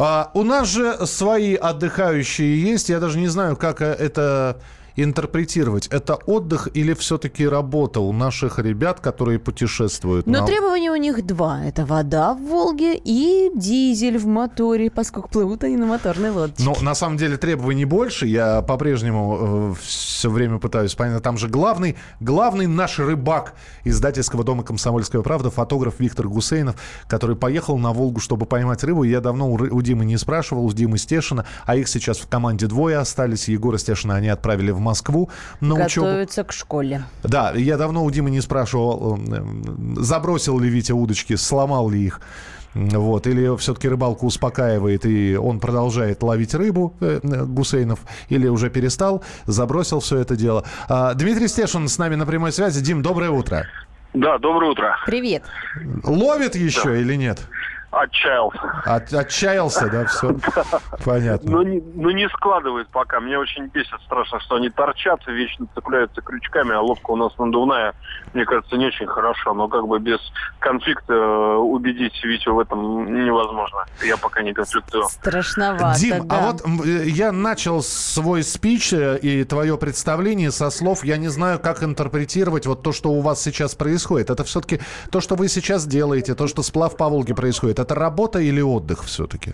У нас же свои отдыхающие есть. Я даже не знаю, как это интерпретировать. Это отдых или все-таки работа у наших ребят, которые путешествуют? Но требования у них два. Это вода в Волге и дизель в моторе, поскольку плывут они на моторной лодочке. Но на самом деле требований больше. Я по-прежнему все время пытаюсь понять. Там же главный наш рыбак издательского дома «Комсомольская правда», фотограф Виктор Гусейнов, который поехал на Волгу, чтобы поймать рыбу. Я давно у Димы не спрашивал, у Димы Стешина, а их сейчас в команде двое остались. Егора Стешина они отправили в Москву на учебу. Готовятся к школе. Да, я давно у Димы не спрашивал, забросил ли Витя удочки, сломал ли их. Вот, или все-таки рыбалку успокаивает, и он продолжает ловить рыбу, Гусейнов, или уже перестал, забросил все это дело. Дмитрий Стешин с нами на прямой связи. Дим, доброе утро. Да, доброе утро. Привет. Ловит еще или нет? Отчаялся. Отчаялся, да, все. Понятно. Не складывает пока. Меня очень бесит страшно, что они торчат, вечно цепляются крючками, а лодка у нас надувная. Мне кажется, не очень хорошо, но как бы без конфликта убедить Витю в этом невозможно. Я пока не конфликтую. Страшновато, Дим, да. а вот я начал свой спич и твое представление со слов, я не знаю, как интерпретировать вот то, что у вас сейчас происходит. Это все-таки то, что вы сейчас делаете, то, что сплав по Волге происходит. Это работа или отдых все-таки?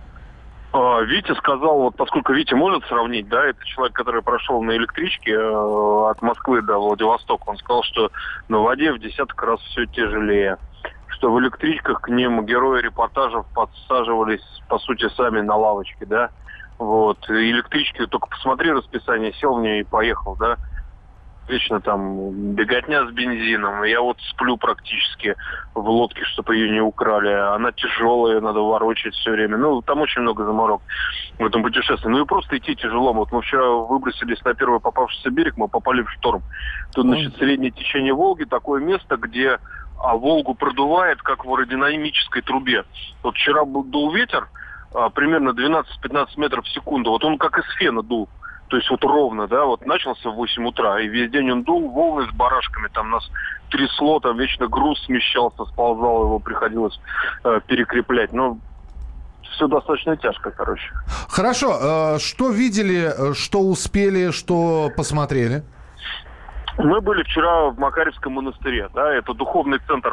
Витя сказал, вот поскольку Витя может сравнить, да, это человек, который прошел на электричке от Москвы до Владивостока, он сказал, что на воде в десяток раз все тяжелее, что в электричках к ним герои репортажев подсаживались, по сути, сами на лавочке, да, вот, и электрички, только посмотри расписание, сел в нее и поехал, да. Вечно там беготня с бензином. Я вот сплю практически в лодке, чтобы ее не украли. Она тяжелая, надо ворочать все время. Ну, там очень много заморок в этом путешествии. Ну и просто идти тяжело. Вот мы вчера выбросились на первый попавшийся берег, мы попали в шторм. Тут, значит, среднее течение Волги, такое место, где Волгу продувает, как в аэродинамической трубе. Вот вчера дул ветер, примерно 12-15 метров в секунду. Вот он как из фена дул. То есть вот ровно, да, вот начался в 8 утра, и весь день он дул, волны с барашками, там нас трясло, там вечно груз смещался, сползал, его приходилось перекреплять. Но все достаточно тяжко, короче. Хорошо, что видели, что успели, что посмотрели? Мы были вчера в Макарьевском монастыре, да, это духовный центр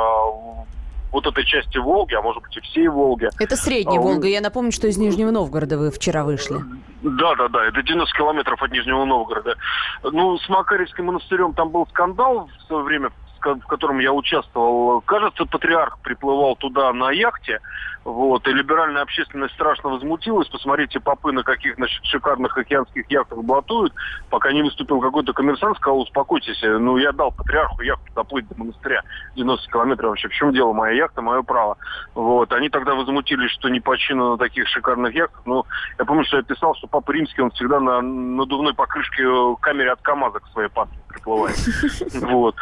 вот этой части Волги, а может быть и всей Волги. Это средняя Волга. Я напомню, что из Нижнего Новгорода вы вчера вышли. Да, это 90 километров от Нижнего Новгорода. Ну, с Макарьевским монастырем там был скандал в свое время, в котором я участвовал. Кажется, патриарх приплывал туда на яхте, вот, и либеральная общественность страшно возмутилась. Посмотрите, попы на каких, значит, шикарных океанских яхтах блатуют. Пока не выступил какой-то коммерсант, сказал, успокойтесь, ну, я дал патриарху яхту доплыть до монастыря 90 километров. Вообще, в чем дело? Моя яхта, мое право. Вот, они тогда возмутились, что не по чину на таких шикарных яхтах. Ну, я помню, что я писал, что Папа Римский, он всегда на надувной покрышке камере от КамАЗа к своей пасхе приплывает. Вот.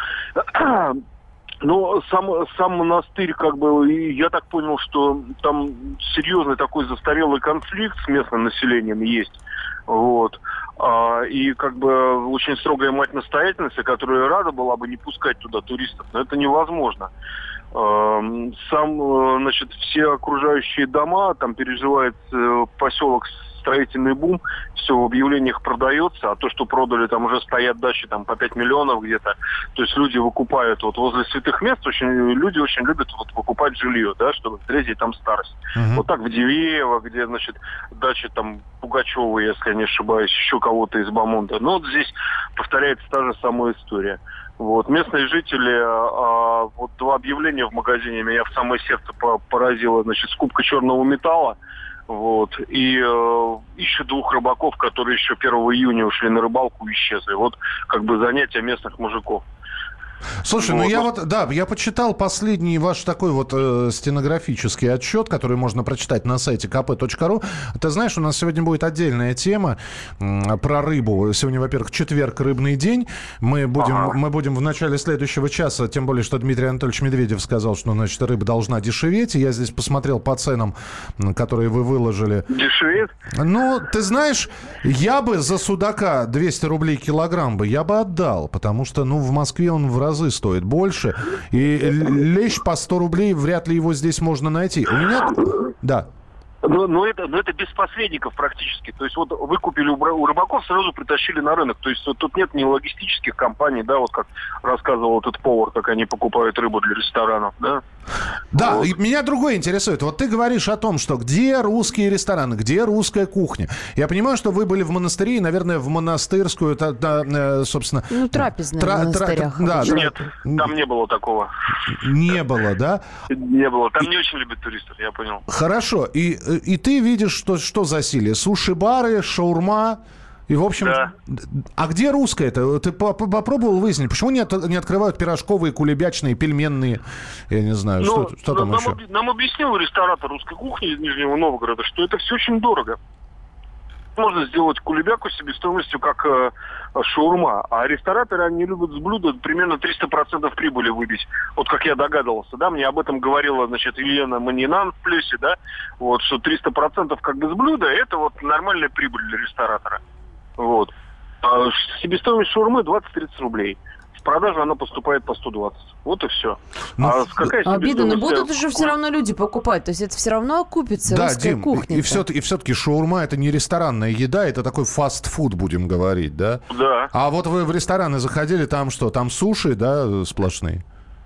Но сам монастырь, как бы, я так понял, что там серьезный такой застарелый конфликт с местным населением есть. Вот. И как бы очень строгая мать-настоятельница, которая рада была бы не пускать туда туристов, но это невозможно. Значит, все окружающие дома, там переживает поселок строительный бум, все в объявлениях продается, а то, что продали, там уже стоят дачи там по 5 миллионов где-то, то есть люди выкупают вот возле святых мест, люди очень любят вот выкупать жилье, да, чтобы встретить там старость. Вот так в Дивеево, где, значит, дачи там Пугачева, если я не ошибаюсь, еще кого-то из Бамонта. Но вот здесь повторяется та же самая история. Вот. Местные жители, вот два объявления в магазине меня в самое сердце поразило, значит, скупка черного металла, вот, и еще двух рыбаков, которые еще 1 июня ушли на рыбалку и исчезли. Вот как бы занятия местных мужиков. Слушай, я почитал последний ваш такой вот стенографический отчет, который можно прочитать на сайте kp.ru. Ты знаешь, у нас сегодня будет отдельная тема про рыбу. Сегодня, во-первых, четверг, рыбный день. Мы будем в начале следующего часа, тем более, что Дмитрий Анатольевич Медведев сказал, что, значит, рыба должна дешеветь. И я здесь посмотрел по ценам, которые вы выложили. Дешевеет? Ну, ты знаешь, я бы за судака 200 рублей килограмм я бы отдал, потому что, в Москве он в разы стоит больше. И лещ по 100 рублей, вряд ли его здесь можно найти. У меня... Да. Но это без посредников практически. То есть вот вы купили у рыбаков, сразу притащили на рынок. То есть вот тут нет ни логистических компаний, да, вот как рассказывал этот повар, как они покупают рыбу для ресторанов, да. Да, вот. И меня другое интересует. Вот ты говоришь о том, что где русские рестораны, где русская кухня. Я понимаю, что вы были в монастыре, и, наверное, в монастырскую, собственно... Ну, трапезная в монастырях. Да, нет, там не было такого. Не было, да? Не было. Там не очень любят туристов, я понял. Хорошо. И ты видишь, что засилие? Суши-бары, шаурма... И, в общем, да. А где русская-то? Ты попробовал выяснить, почему не открывают пирожковые, кулебячные, пельменные? Я не знаю, что там еще? Нам объяснил ресторатор русской кухни из Нижнего Новгорода, что это все очень дорого. Можно сделать кулебяку себестоимостью как шаурма, а рестораторы, они любят с блюда примерно 300% прибыли выбить. Вот как я догадывался, да, мне об этом говорила, значит, Елена Манинан в плюсе, да, вот, что 300% как бы с блюда, это вот нормальная прибыль для ресторатора. Вот. А себестоимость шаурмы 20-30 рублей. В продажу она поступает по 120. Вот и все. Обидно, но будут же все равно люди покупать. То есть это все равно окупится, да, русская Дим, кухня. И все-таки шаурма — это не ресторанная еда, это такой фастфуд, будем говорить, да? Да. А вот вы в рестораны заходили, там что? Там суши, да, сплошные?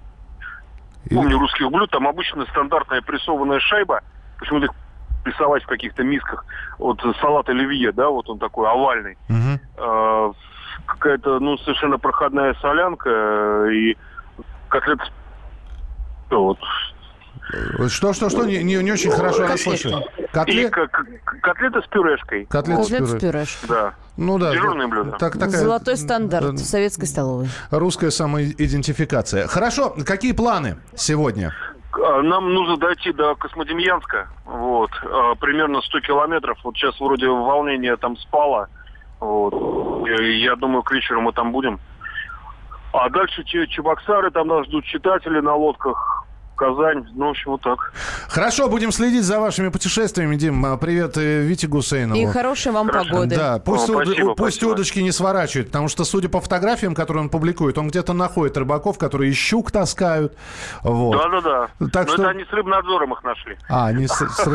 Помню русских блюд, там обычно стандартная прессованная шайба. Почему-то прессовать в каких-то мисках. Вот салат оливье, да, вот он такой овальный. Угу. Какая-то, совершенно проходная солянка и котлеты. Вот. Что? Не очень хорошо расслышали. Котлеты с пюрешкой. Котлеты с пюрешкой. Да. Ну да. Дежурное блюдо. Золотой стандарт в советской столовой. Русская самоидентификация. Хорошо, какие планы сегодня? Нам нужно дойти до Космодемьянска. Вот. Примерно 100 километров. Вот сейчас вроде волнение там спало. Вот. Я думаю, к вечеру мы там будем. А дальше Чебоксары, там нас ждут читатели на лодках. Казань, в общем, вот так. Хорошо, будем следить за вашими путешествиями, Дим. Привет Вите Гусейнову. И хорошей вам погоды. Да, пусть спасибо. удочки не сворачивают, потому что, судя по фотографиям, которые он публикует, он где-то находит рыбаков, которые и щук таскают. Вот. Да. Так что... это они с рыбнадзором их нашли. Они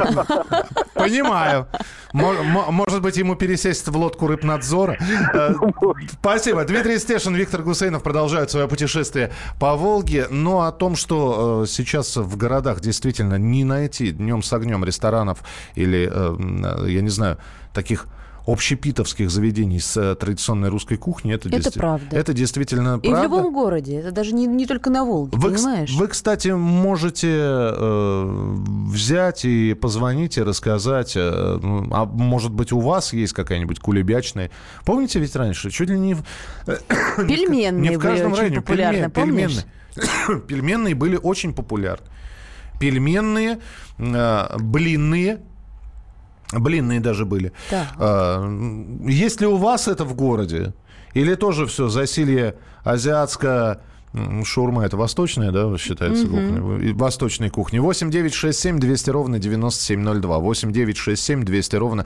Понимаю. Может быть, ему пересесть в лодку рыбнадзора. Спасибо. Дмитрий Стешин, Виктор Гусейнов продолжают свое путешествие по Волге. Но о том, что сейчас в городах действительно не найти днем с огнем ресторанов или, я не знаю, таких общепитовских заведений с традиционной русской кухней, это правда. Это действительно правда. И в любом городе. Это даже не только на Волге, понимаешь? Вы, кстати, можете взять и позвонить и рассказать, а может быть, у вас есть какая-нибудь кулебячная. Помните ведь раньше? Чуть ли не пельменные в каждом были очень популярны, помнишь? Пельменные были очень популярны. Пельменные, блинные. Блинные даже были. Да. Есть ли у вас это в городе? Или тоже все засилье азиатское? Шаурма — это восточная, да, считается, кухня? Восточной кухни. 8 9 6 7 200 ровно 9702. 8 9 6 7 200 ровно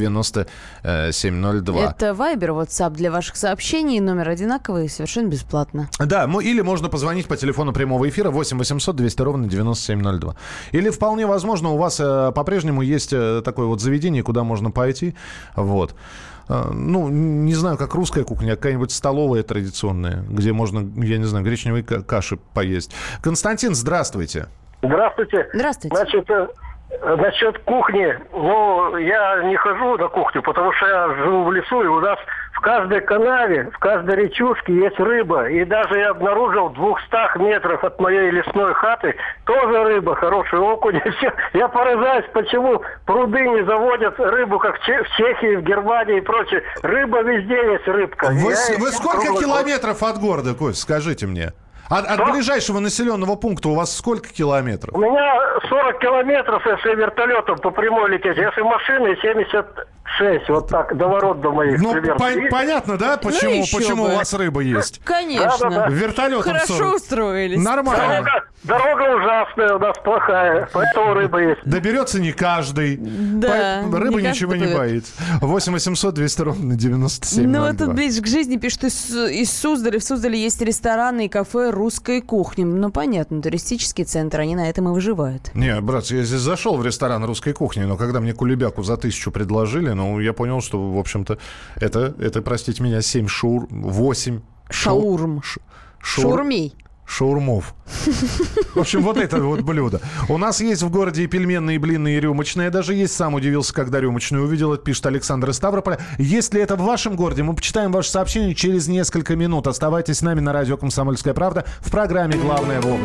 9702. Это Вайбер, WhatsApp для ваших сообщений. Номер одинаковый, совершенно бесплатно. Да, или можно позвонить по телефону прямого эфира 8 800 200 ровно 9702. Или вполне возможно у вас по-прежнему есть такое вот заведение, куда можно пойти. Вот. Не знаю, как русская кухня, какая-нибудь столовая традиционная, где можно, я не знаю, гречневой каши поесть. Константин, здравствуйте. Здравствуйте. Здравствуйте. Насчет кухни, я не хожу на кухню, потому что я живу в лесу, и у нас в каждой канаве, в каждой речушке есть рыба. И даже я обнаружил в 200 метрах от моей лесной хаты тоже рыба, хороший окунь. И все. Я поражаюсь, почему пруды не заводят рыбу, как в Чехии, в Германии и прочее. Рыба везде есть, рыбка. Вы сколько километров от города, Кость, скажите мне? От ближайшего населенного пункта у вас сколько километров? У меня 40 километров, если вертолетом по прямой лететь. Если машиной, 70 6, вот так, до ворот до моих. Ну, примерно. понятно, да, почему у вас рыба есть? Конечно. Да. Вертолетом Хорошо устроились. Нормально. Дорога ужасная у нас плохая, поэтому рыба есть. Доберется не каждый. Да, Рыба не ничего каждый не плывет. боится. 8 800 200 ровно 97 Ну, вот тут ближе к жизни пишут из Суздаля. В Суздале есть рестораны и кафе русской кухни. Ну, понятно, туристический центр, они на этом и выживают. Не, брат, я здесь зашел в ресторан русской кухни, но когда мне кулебяку за 1000 предложили, ну, я понял, что, в общем-то, это, простите меня, 8 Шаурм. Шаурмей. Шаурмов. В общем, вот это вот блюдо. У нас есть в городе и пельменные, и блинные, и рюмочные. Я даже есть сам удивился, когда рюмочную увидел. Это пишет Александр из Ставрополя. Если это в вашем городе, мы почитаем ваше сообщение через несколько минут. Оставайтесь с нами на радио «Комсомольская правда» в программе «Главное вовремя».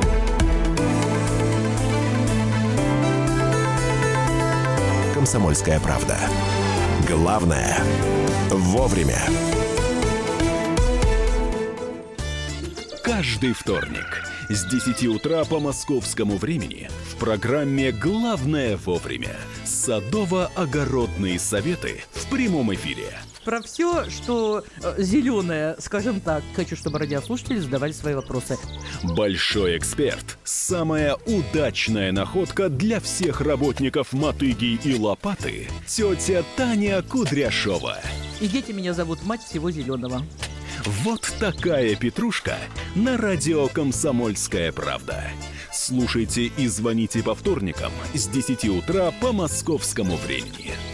«Комсомольская правда». Главное вовремя. Каждый вторник с 10 утра по московскому времени в программе «Главное вовремя» садово-огородные советы в прямом эфире. Про все, что зеленое, скажем так, хочу, чтобы радиослушатели задавали свои вопросы. Большой эксперт. Самая удачная находка для всех работников мотыги и лопаты. Тетя Таня Кудряшова. И дети меня зовут мать всего зеленого. Вот такая петрушка на радио «Комсомольская правда». Слушайте и звоните по вторникам с 10 утра по московскому времени.